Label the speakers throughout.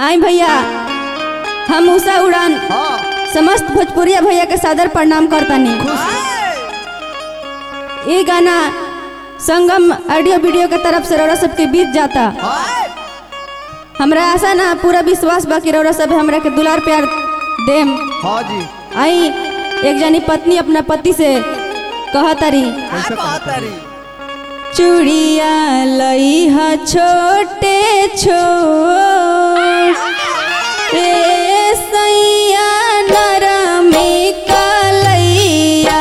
Speaker 1: आई भैया हम उषा उड़ान समस्त भोजपुरिया भैया के सादर प्रणाम करतानी। ये गाना संगम ऑडियो वीडियो के तरफ से रौरा सबके बीत जाता। हमरा आशा ना पूरा विश्वास बाकी रौरा सब हमरा के दुलार प्यार देम।
Speaker 2: हाँ जी।
Speaker 1: आई एक जानी पत्नी अपना पति से कहतारी, चूड़िया लई हा छोटे छोट रे सैया नरमी कलैया।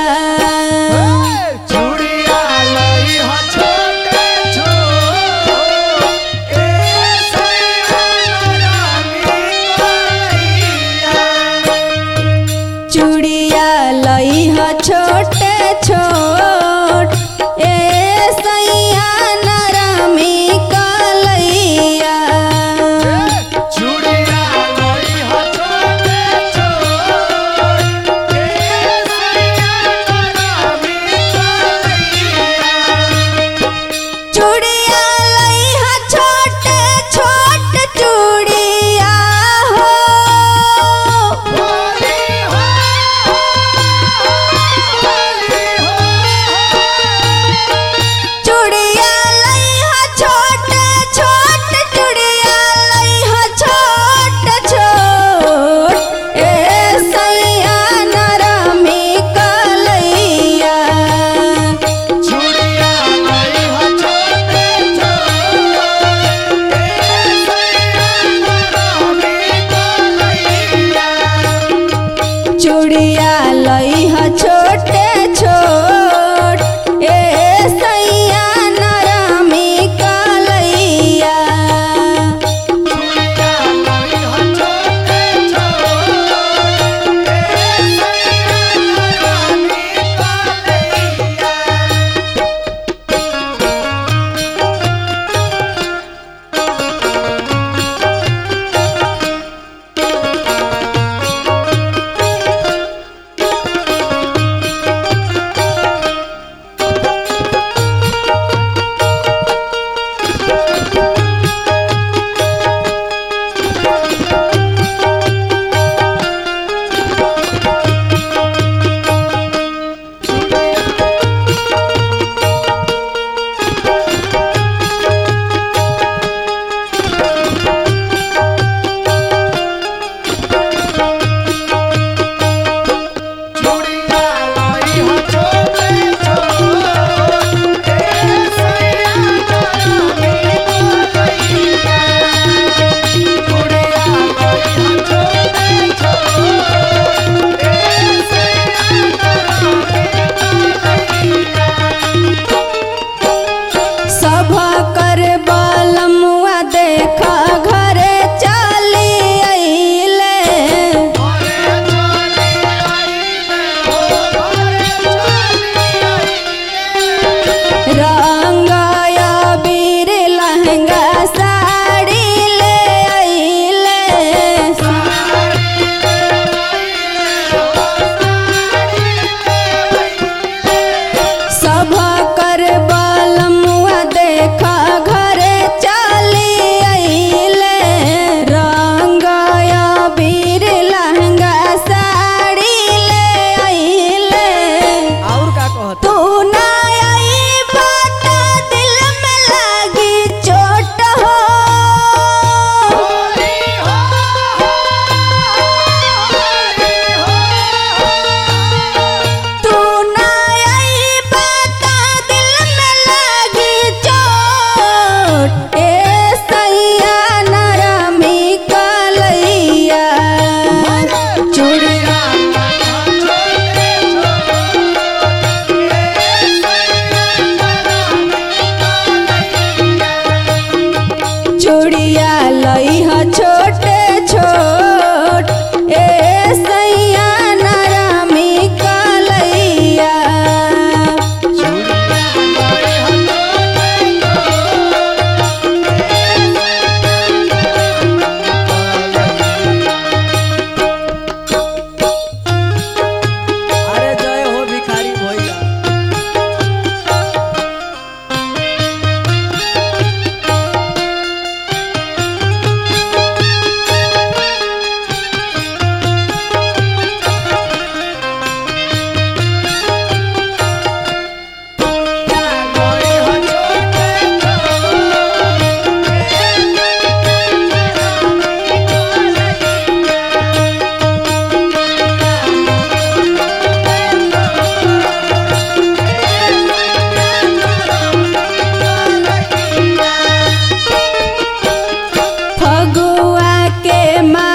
Speaker 2: चूड़िया लई हा छोटे छोट रे सैया नरमी कलैया।
Speaker 1: चूड़िया लई हा छोटे छोट ए सैया नरमी कलैया।
Speaker 2: चूड़िया लई हा छोटे छोट रे सैया नरमी कलैया।
Speaker 1: चूड़िया लई हा छोटे छोट चूड़िया हो,
Speaker 2: होली हो
Speaker 1: माँ